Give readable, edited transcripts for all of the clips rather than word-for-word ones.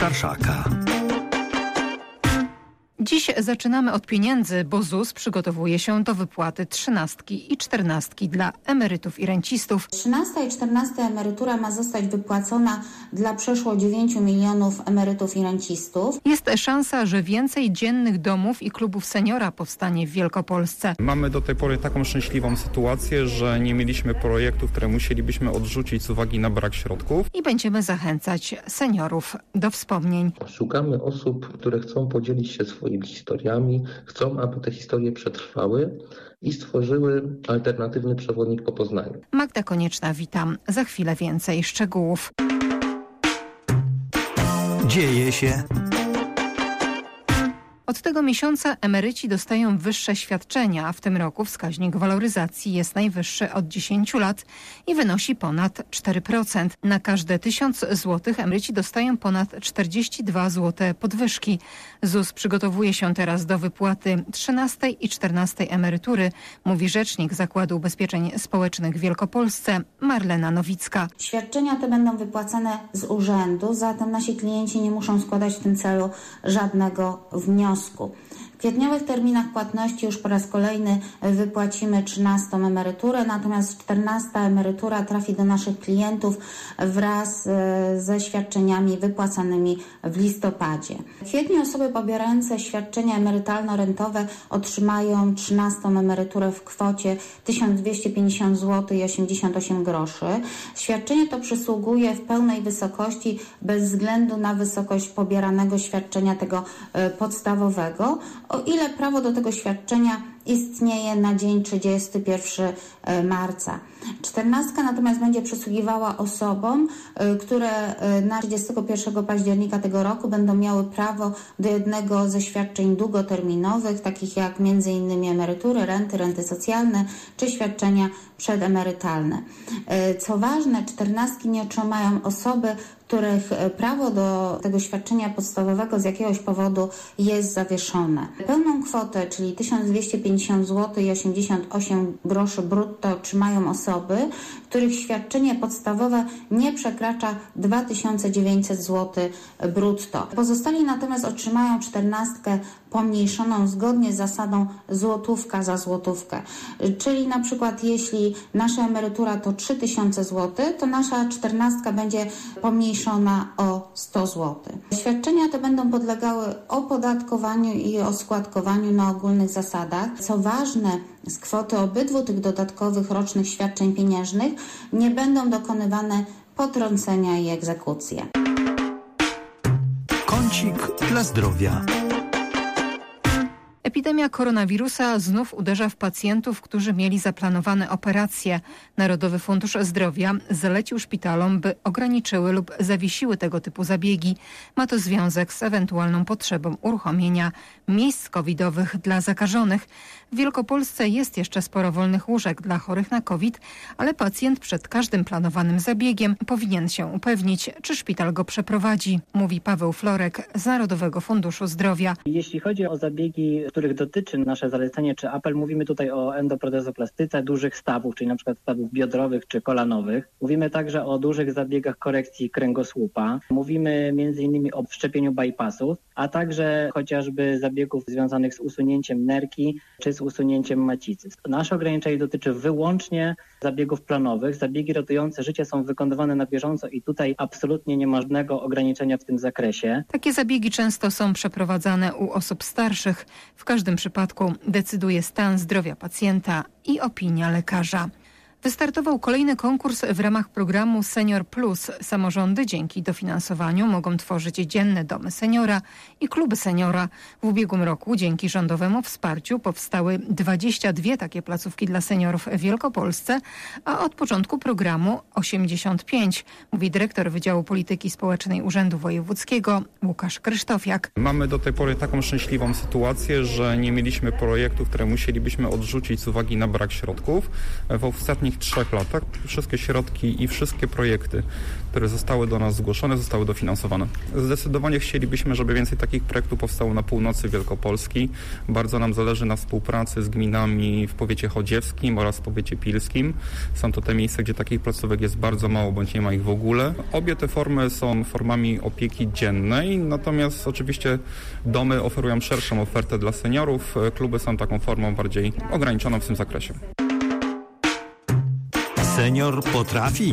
Starszaka. Dziś zaczynamy od pieniędzy, bo ZUS przygotowuje się do wypłaty 13 i 14 dla emerytów i rencistów. 13 i 14 emerytura ma zostać wypłacona dla przeszło 9 milionów emerytów i rencistów. Jest szansa, że więcej dziennych domów i klubów seniora powstanie w Wielkopolsce. Mamy do tej pory taką szczęśliwą sytuację, że nie mieliśmy projektów, które musielibyśmy odrzucić z uwagi na brak środków. I będziemy zachęcać seniorów do wspomnień. Szukamy osób, które chcą podzielić się swoimi historiami, chcą, aby te historie przetrwały i stworzyły alternatywny przewodnik po Poznaniu. Magda Konieczna, witam. Za chwilę więcej szczegółów. Dzieje się. Od tego miesiąca emeryci dostają wyższe świadczenia, a w tym roku wskaźnik waloryzacji jest najwyższy od 10 lat i wynosi ponad 4%. Na każde 1000 zł emeryci dostają ponad 42 zł podwyżki. ZUS przygotowuje się teraz do wypłaty 13 i 14 emerytury, mówi rzecznik Zakładu Ubezpieczeń Społecznych w Wielkopolsce Marlena Nowicka. Świadczenia te będą wypłacane z urzędu, zatem nasi klienci nie muszą składać w tym celu żadnego wniosku. W kwietniowych terminach płatności już po raz kolejny wypłacimy 13 emeryturę, natomiast 14 emerytura trafi do naszych klientów wraz ze świadczeniami wypłacanymi w listopadzie. W kwietniu osoby pobierające świadczenia emerytalno-rentowe otrzymają 13 emeryturę w kwocie 1250 zł i 88 groszy. Świadczenie to przysługuje w pełnej wysokości bez względu na wysokość pobieranego świadczenia tego podstawowego, o ile prawo do tego świadczenia istnieje na dzień 31 marca. 14 natomiast będzie przysługiwała osobom, które na 31 października tego roku będą miały prawo do jednego ze świadczeń długoterminowych, takich jak m.in. emerytury, renty socjalne czy świadczenia przedemerytalne. Co ważne, 14 nie otrzymają osoby, których prawo do tego świadczenia podstawowego z jakiegoś powodu jest zawieszone. Pełną kwotę, czyli 1250 zł i 88 groszy brutto otrzymają osoby, których świadczenie podstawowe nie przekracza 2900 zł brutto. Pozostali natomiast otrzymają 14 pomniejszoną zgodnie z zasadą złotówka za złotówkę. Czyli na przykład jeśli nasza emerytura to 3000 zł, to nasza 14 będzie pomniejszona o 100 zł. Świadczenia te będą podlegały opodatkowaniu i oskładkowaniu na ogólnych zasadach. Co ważne, z kwoty obydwu tych dodatkowych rocznych świadczeń pieniężnych nie będą dokonywane potrącenia i egzekucje. Kącik dla zdrowia. Epidemia koronawirusa znów uderza w pacjentów, którzy mieli zaplanowane operacje. Narodowy Fundusz Zdrowia zalecił szpitalom, by ograniczyły lub zawiesiły tego typu zabiegi. Ma to związek z ewentualną potrzebą uruchomienia miejsc covidowych dla zakażonych. W Wielkopolsce jest jeszcze sporo wolnych łóżek dla chorych na COVID, ale pacjent przed każdym planowanym zabiegiem powinien się upewnić, czy szpital go przeprowadzi, mówi Paweł Florek z Narodowego Funduszu Zdrowia. Jeśli chodzi o zabiegi, których dotyczy nasze zalecenie czy apel, mówimy tutaj o endoprotezoplastyce dużych stawów, czyli na przykład stawów biodrowych czy kolanowych. Mówimy także o dużych zabiegach korekcji kręgosłupa. Mówimy m.in. o wszczepieniu bypassów, a także chociażby zabiegów związanych z usunięciem nerki czy z usunięciem macicy. Nasze ograniczenie dotyczy wyłącznie zabiegów planowych. Zabiegi ratujące życie są wykonywane na bieżąco i tutaj absolutnie nie ma żadnego ograniczenia w tym zakresie. Takie zabiegi często są przeprowadzane u osób starszych. W każdym przypadku decyduje stan zdrowia pacjenta i opinia lekarza. Wystartował kolejny konkurs w ramach programu Senior Plus. Samorządy dzięki dofinansowaniu mogą tworzyć dzienne domy seniora i kluby seniora. W ubiegłym roku dzięki rządowemu wsparciu powstały 22 takie placówki dla seniorów w Wielkopolsce, a od początku programu 85, mówi dyrektor Wydziału Polityki Społecznej Urzędu Wojewódzkiego Łukasz Krysztofiak. Mamy do tej pory taką szczęśliwą sytuację, że nie mieliśmy projektów, które musielibyśmy odrzucić z uwagi na brak środków. W ostatnich ostatnich 3 latach wszystkie środki i wszystkie projekty, które zostały do nas zgłoszone, zostały dofinansowane. Zdecydowanie chcielibyśmy, żeby więcej takich projektów powstało na północy Wielkopolski. Bardzo nam zależy na współpracy z gminami w powiecie chodziewskim oraz w powiecie pilskim. Są to te miejsca, gdzie takich placówek jest bardzo mało, bądź nie ma ich w ogóle. Obie te formy są formami opieki dziennej, natomiast oczywiście domy oferują szerszą ofertę dla seniorów. Kluby są taką formą bardziej ograniczoną w tym zakresie. Senior potrafi.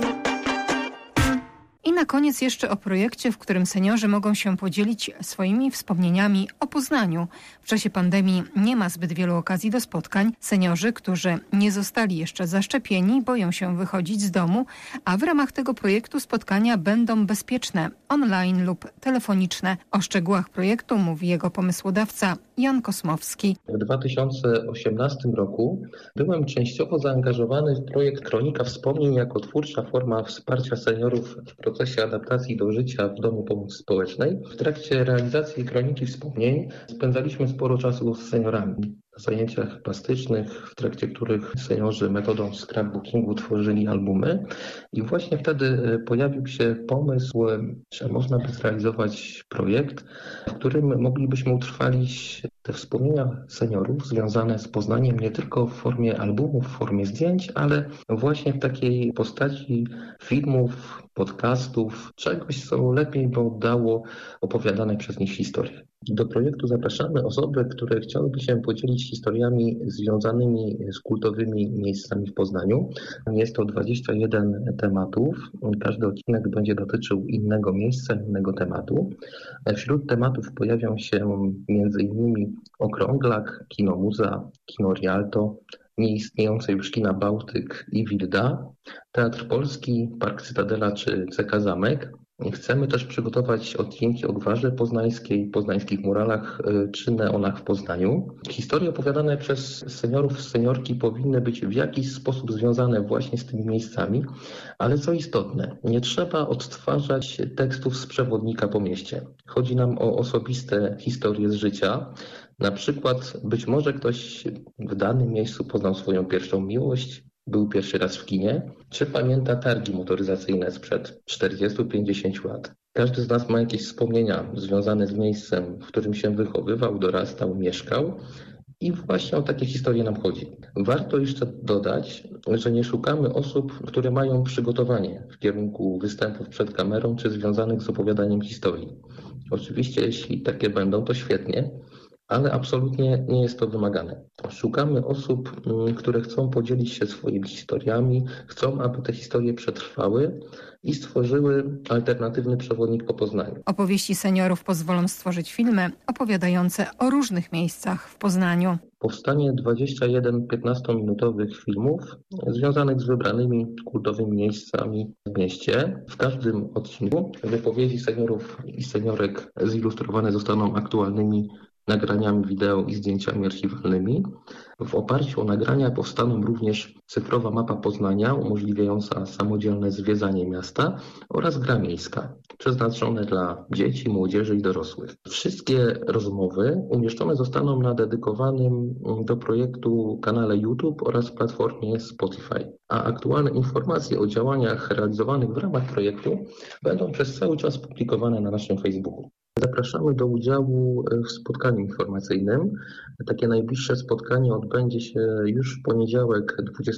I na koniec jeszcze o projekcie, w którym seniorzy mogą się podzielić swoimi wspomnieniami o Poznaniu. W czasie pandemii nie ma zbyt wielu okazji do spotkań. Seniorzy, którzy nie zostali jeszcze zaszczepieni, boją się wychodzić z domu, a w ramach tego projektu spotkania będą bezpieczne, online lub telefoniczne. O szczegółach projektu mówi jego pomysłodawca Jan Kosmowski. W 2018 roku byłem częściowo zaangażowany w projekt Kronika Wspomnień jako twórcza forma wsparcia seniorów w procesie adaptacji do życia w domu pomocy społecznej. W trakcie realizacji Kroniki Wspomnień spędzaliśmy sporo czasu z seniorami na zajęciach plastycznych, w trakcie których seniorzy metodą scrapbookingu tworzyli albumy. I właśnie wtedy pojawił się pomysł, że można by zrealizować projekt, w którym moglibyśmy utrwalić te wspomnienia seniorów związane z Poznaniem nie tylko w formie albumów, w formie zdjęć, ale właśnie w takiej postaci filmów, podcastów, czegoś, co lepiej by oddało opowiadane przez nich historie. Do projektu zapraszamy osoby, które chciałyby się podzielić historiami związanymi z kultowymi miejscami w Poznaniu. Jest to 21 tematów. Każdy odcinek będzie dotyczył innego miejsca, innego tematu. Wśród tematów pojawią się m.in. Okrąglak, Kino Muza, Kino Rialto, nieistniejące już kina Bałtyk i Wilda, Teatr Polski, Park Cytadela czy CK Zamek. Chcemy też przygotować odcinki o Gwarze Poznańskiej, poznańskich muralach czy neonach w Poznaniu. Historie opowiadane przez seniorów, seniorki powinny być w jakiś sposób związane właśnie z tymi miejscami, ale co istotne, nie trzeba odtwarzać tekstów z przewodnika po mieście. Chodzi nam o osobiste historie z życia. Na przykład być może ktoś w danym miejscu poznał swoją pierwszą miłość, był pierwszy raz w kinie, czy pamięta targi motoryzacyjne sprzed 40-50 lat. Każdy z nas ma jakieś wspomnienia związane z miejscem, w którym się wychowywał, dorastał, mieszkał. I właśnie o takie historie nam chodzi. Warto jeszcze dodać, że nie szukamy osób, które mają przygotowanie w kierunku występów przed kamerą czy związanych z opowiadaniem historii. Oczywiście, jeśli takie będą, to świetnie, ale absolutnie nie jest to wymagane. Szukamy osób, które chcą podzielić się swoimi historiami, chcą, aby te historie przetrwały i stworzyły alternatywny przewodnik po Poznaniu. Opowieści seniorów pozwolą stworzyć filmy opowiadające o różnych miejscach w Poznaniu. Powstanie 21 15-minutowych filmów związanych z wybranymi kultowymi miejscami w mieście. W każdym odcinku wypowiedzi seniorów i seniorek zilustrowane zostaną aktualnymi nagraniami wideo i zdjęciami archiwalnymi. W oparciu o nagrania powstaną również cyfrowa mapa Poznania umożliwiająca samodzielne zwiedzanie miasta oraz gra miejska, przeznaczone dla dzieci, młodzieży i dorosłych. Wszystkie rozmowy umieszczone zostaną na dedykowanym do projektu kanale YouTube oraz platformie Spotify. A aktualne informacje o działaniach realizowanych w ramach projektu będą przez cały czas publikowane na naszym Facebooku. Zapraszamy do udziału w spotkaniu informacyjnym. Takie najbliższe spotkanie odbędzie się już w poniedziałek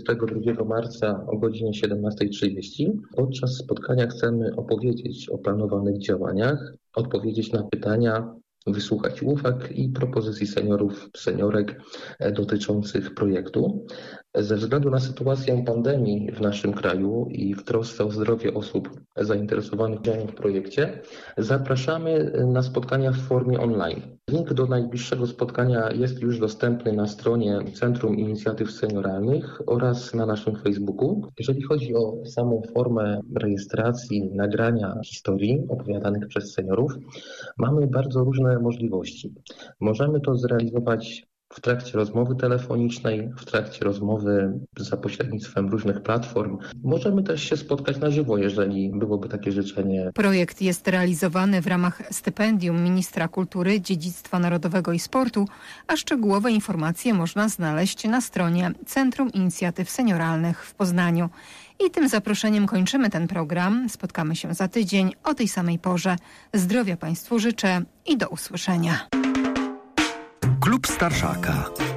22 marca o godzinie 17:30. Podczas spotkania chcemy opowiedzieć o planowanych działaniach, odpowiedzieć na pytania, wysłuchać uwag i propozycji seniorów, seniorek dotyczących projektu. Ze względu na sytuację pandemii w naszym kraju i w trosce o zdrowie osób zainteresowanych udziałem w projekcie, zapraszamy na spotkania w formie online. Link do najbliższego spotkania jest już dostępny na stronie Centrum Inicjatyw Senioralnych oraz na naszym Facebooku. Jeżeli chodzi o samą formę rejestracji, nagrania historii opowiadanych przez seniorów, mamy bardzo różne możliwości. Możemy to zrealizować w w trakcie rozmowy telefonicznej, w trakcie rozmowy za pośrednictwem różnych platform. Możemy też się spotkać na żywo, jeżeli byłoby takie życzenie. Projekt jest realizowany w ramach stypendium Ministra Kultury, Dziedzictwa Narodowego i Sportu, a szczegółowe informacje można znaleźć na stronie Centrum Inicjatyw Senioralnych w Poznaniu. I tym zaproszeniem kończymy ten program. Spotkamy się za tydzień o tej samej porze. Zdrowia Państwu życzę i do usłyszenia. Klub Starszaka.